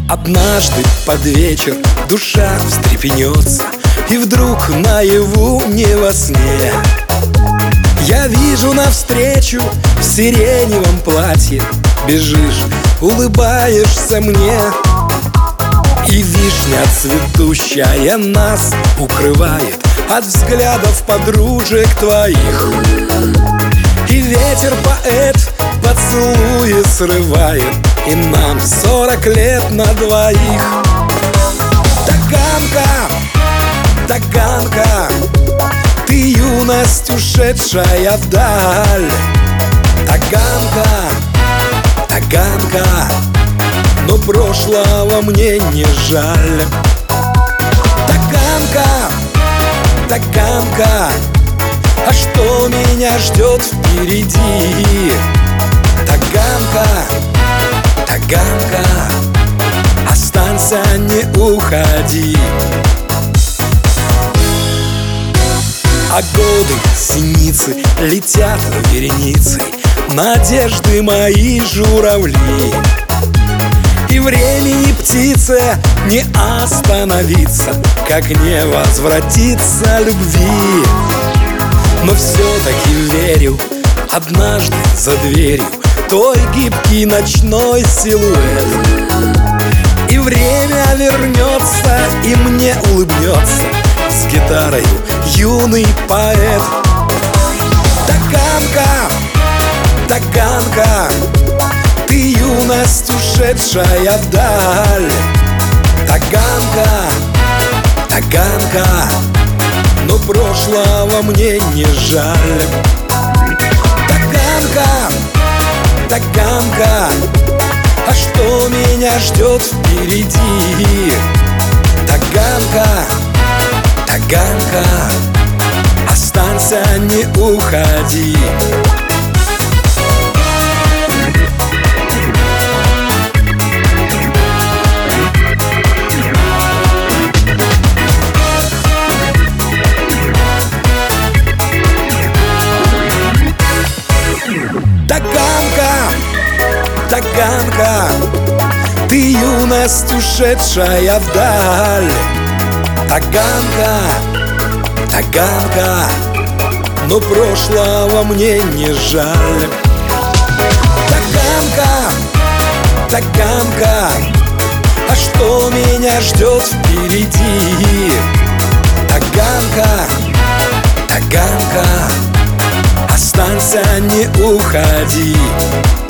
Однажды под вечер душа встрепенется, и вдруг наяву, не во сне, я вижу навстречу в сиреневом платье бежишь, улыбаешься мне. И вишня цветущая нас укрывает от взглядов подружек твоих. И ветер поэт поцелуи срывает, и нам 40 лет на двоих. Таганка, Таганка, ты юность, ушедшая вдаль. Таганка, Таганка, но прошлого мне не жаль. Таганка, Таганка, а что меня ждет впереди? Таганка, Таганка, останься, не уходи. А годы синицы летят вереницей, надежды мои журавли. И времени, птице, не остановиться, как не возвратиться любви. Но все-таки верю, однажды за дверью той гибкий ночной силуэт. И время вернется, и мне улыбнется с гитарой юный поэт. Таганка, Таганка, ты юность, ушедшая вдаль. Таганка, Таганка, но прошлого мне не жаль. Таганка, Таганка, а что меня ждет впереди? Таганка, Таганка, останься, не уходи. Таганка, Таганка, ты юность, ушедшая вдаль. Таганка, Таганка, но прошлого мне не жаль. Таганка, Таганка, а что меня ждет впереди? Таганка, Таганка, останься, не уходи.